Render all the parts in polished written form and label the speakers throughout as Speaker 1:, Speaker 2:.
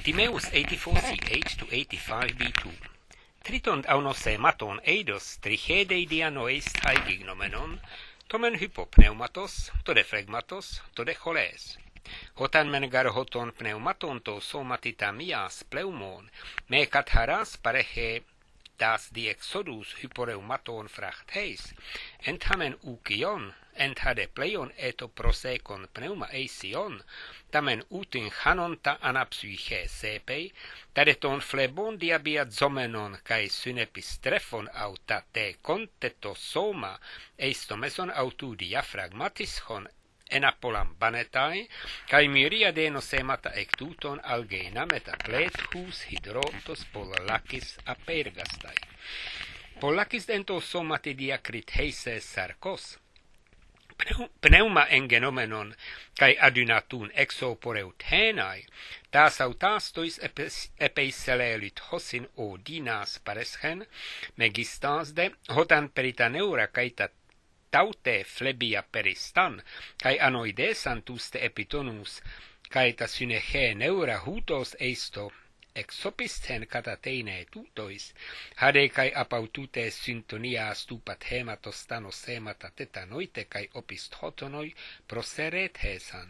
Speaker 1: Timaeus 84c8 to 85b2. Triton aunosematon eidos trichedei dianois tai gignomenon, tomen hypopneumatos, tode phlegmatos, tode choles. Hotan men garhoton pneumaton to somatitamias pleumon, me katharas pareche das diexodus hyporeumaton frachteis, entamen ukion, enthade pleion eto prosekon pneuma eision, tamen utin hanonta anapsyche sepei, tadeton phlebon diabiat zomenon kai synepis trefon auta te conteto soma, eistomeson autu diaphragmatishon enapolam banetai, kai myriadeno semata ectuton algeina metaplethus hydrotos pollakis apergastai. Pollakis dento somati diacrit heise sarkos, pneuma engenomenon kai adynatun exoporeutenai, tas autastois epeiselelit hosin odinas pareschen, megistans de hotan peritaneura kaita taute phlebia peristan, kai anoidesan tuste epitonus, kai ta syneche neura hutos eisto, exopisten katateine tutois, hade kai apautute syntonia stupat hematos thanos hemata tetanoite kai opist hotonoi proseret hesan.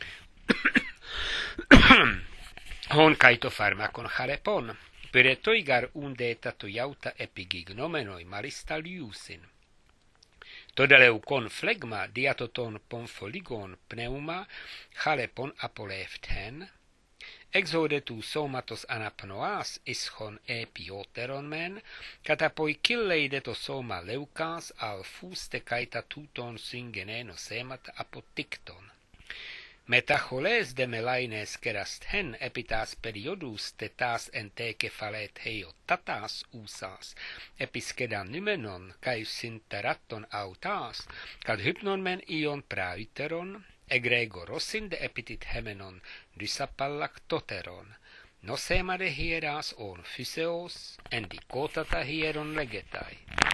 Speaker 1: Hon kaito pharmakon harepon, pyretoigar unde tatojauta epigignomenoi maristaliusin. Todeleukon phlegma diatoton pompholigon pneuma chalepon apoleften, exode tu somatos anapnoas ischon epioteron men, katapoi killeide to soma leukas al fuste kaita tuton syngeneno semat apotikton. Metacholes de melaines kerasthen epitas periodus tetas entekefalet heio tatas usas, episkedan numenon kai synteraton autas, kad hypnon men ion praiteron, egregorosin de epitit hemenon dysapallactoteron, nosema de hieras on physeos, endicotata hieron legetai.